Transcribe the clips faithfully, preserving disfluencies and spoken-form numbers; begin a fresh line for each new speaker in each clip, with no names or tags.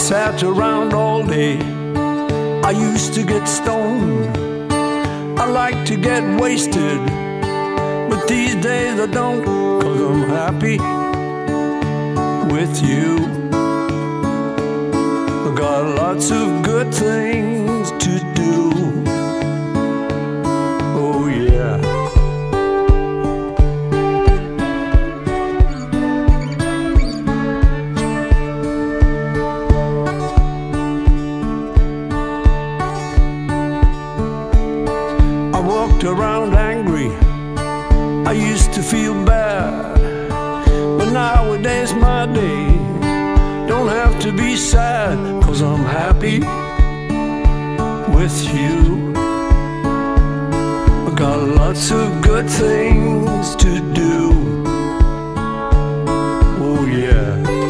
sat around all day. I used to get stoned, I like to get wasted, but these days I don't, 'cause I'm happy with you. I got lots of good things to do. Oh yeah. Around angry, I used to feel bad, but nowadays my day don't have to be sad, 'cause I'm happy with you. I got lots of good things to do. Oh yeah.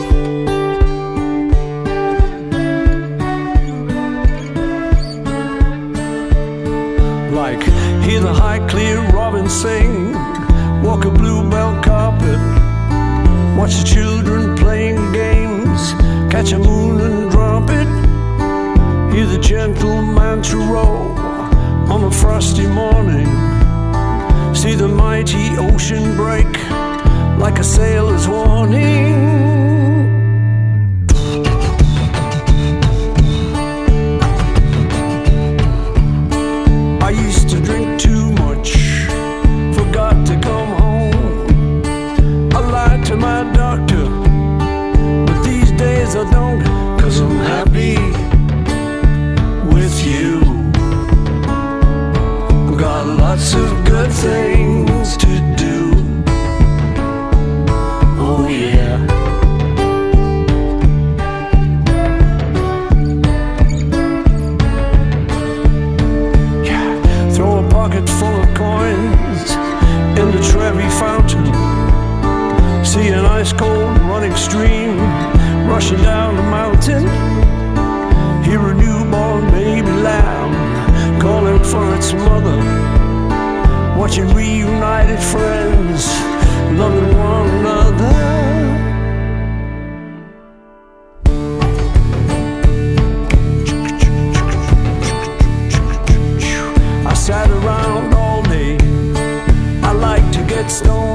Like hear the high clear robin sing, walk a bluebell carpet, watch the children playing games, catch a moon and drop it, hear the gentle mantra roll on a frosty morning, see the mighty ocean break like a sailor's warning. My doctor, but these days I don't, 'cause I'm happy with you. I've got lots of good things to do. Oh yeah. Yeah. Throw a pocket full of coins in the Trevi fountain, see an ice cold running stream rushing down the mountain, hear a newborn baby lamb calling for its mother, watching reunited friends loving one another. I sat around all day, I like to get stoned,